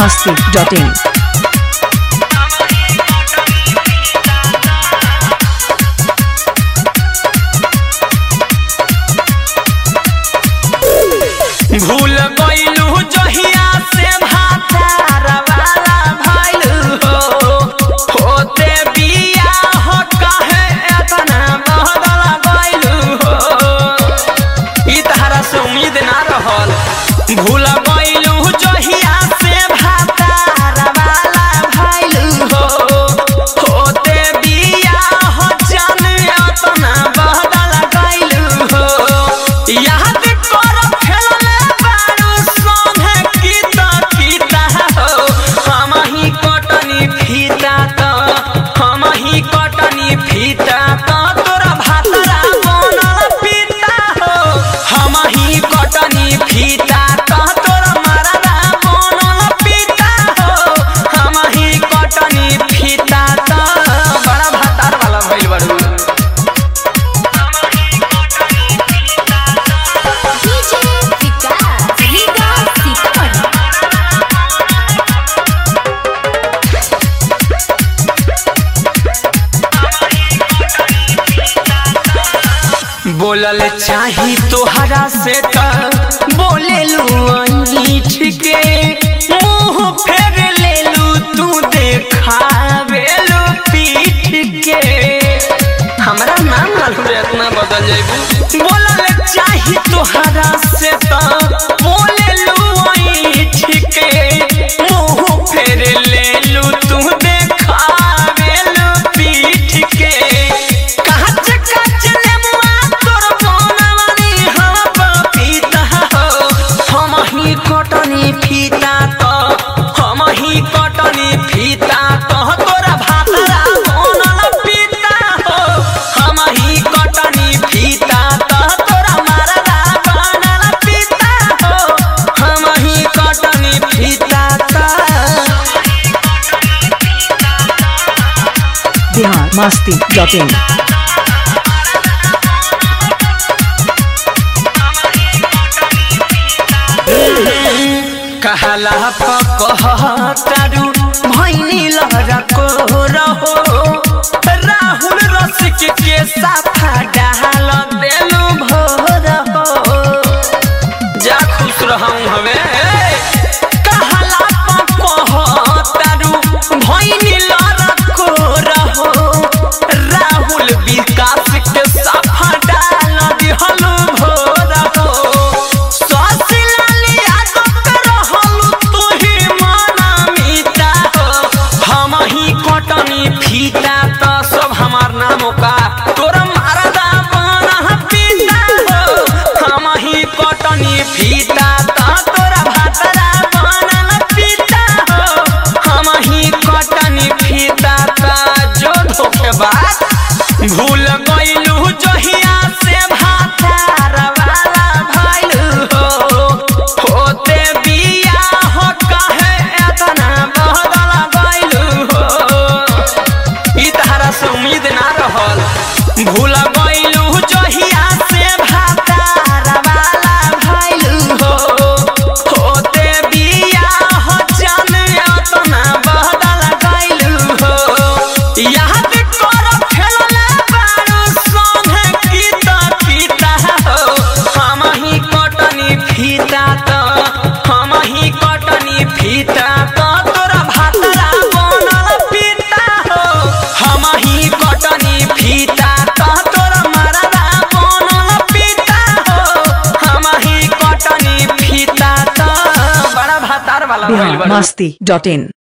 biharmasti.in भूल गइलू जहिया से भातार वाला भइलू हो होते बियाह काहे एतना बदल गइलू हो ई तहरा से उम्मीद ना रहल। भूल गइलू जहिया से भातार वाला भइलू हो होते बियाह जाने एतना बदल गइलू हो। याद कर खेलले बारू सोने कीता कीता हो हम ही कटनी फीता तो तोरा भातरा बनल पीता हो हम ही कटनी फीता तो तोरा मरदा बनल पीता हो हम ही कटनी फीता तो बड़ा भातार वाला भइल बारू। बोलल चाही तोहरा से त बोलेलू अंगीठ के मुंह फेर लेलू तू देखावेलू पीठ के हमरा नाम मालूम इतना बदल जाइबू। बोलल चाही तोहरा से त बोलेलू अंगीठ के मुंह फेर लेलू तू देखावेलू पीठ के कटनी फीता तो तोरा भातरा बनल पीता हो हम ही कटनी फीता तो तोरा मरदा बनल पीता हो हम ही कटनी फीता तो। biharmasti.in कहला पकहतारू भैनी लहरा को रहो राहुल रसिक के साफा डाल देलू भोर हो जा खुश रहूं हवे। कहला पकहतारू भैनी लहरा को रहो राहुल विकास के साफा डाल दिहलू भोर हो। कटनी फीता तो सब हमार नामों का तोरा मरदा बनल पीता हो हम ही कटनी फीता तो तोरा भातरा बनल पीता हो हम ही कटनी फीता तो जो धोखेबाज। भूल गइलू जहिया से भातार वाला भइलू हो होते बियाह काहे एतना बदल गइलू हो ई तहरा से उम्मीद ना रहल। भूल गइलू जहिया से भातार वाला भइलू हो होते बियाह जाने एतना बदल गइलू हो। याद कर खेलले बारू सोने कीता हो हम ही कटनी फीता तो तोरा भातरा बनल पीता हो हम ही कटनी फीता तो तोरा मरदा बनल पीता हो हम ही कटनी फीता तो बड़ा भातार वाला भइल बारू। biharmasti.in